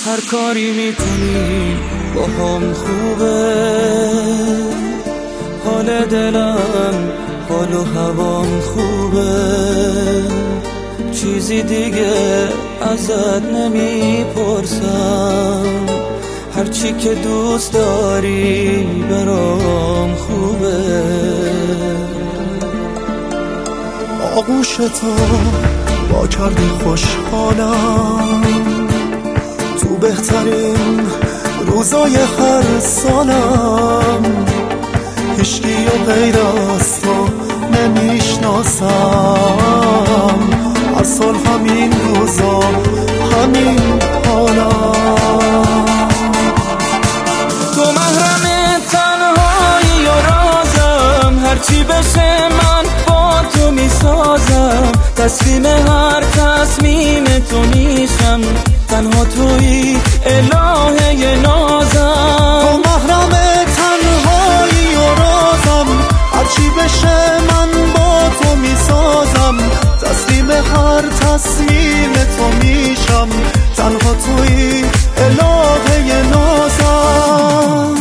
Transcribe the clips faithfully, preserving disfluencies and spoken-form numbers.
هر کاری میکنی با هم خوبه، حال دلم حال و هوام خوبه، چیزی دیگه ازت نمیپرسم، هرچی که دوست داری برام خوبه. آغوش تو با کردی خوشحالم، تو بهترین روزای هر سالم، هیچکی و غیر از تو نمیشناسم، هر سال همین روزا همین حالم. تو محرم تنهایی و رازم، هرچی بشه من با تو میسازم، تسلیم هر تصمیم تو میشم، تنها توی الهه نازم. تو محرم تنهایی و رازم، هرچی بشه من با تو میسازم، تسلیم هر تصمیم تو میشم، تنها توی الهه نازم.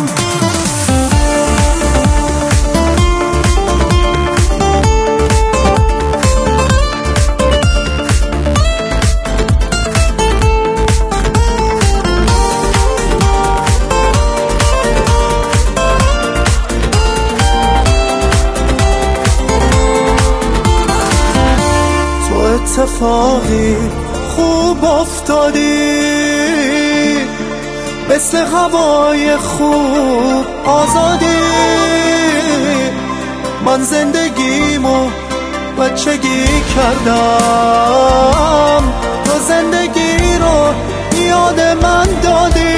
اتفاقی خوب افتادی، مثل هوای خوب آزادی، من زندگیمو بچگی کردم، تو زندگی رو یاد من دادی.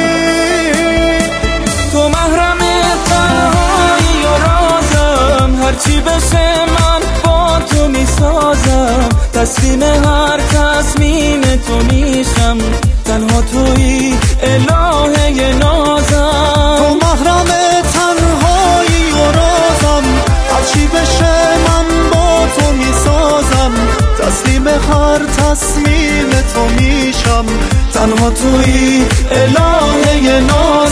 تو محرم تنهایی و رازم، هرچی بشه من با تو میسازم، تسلیم هر تصمیم تو میشم، تنها توی الهه نازم. تو محرم تنهایی و رازم، هرچی بشه من با تو میسازم، تسلیم هر تصمیم تو میشم، تنها توی الهه نازم.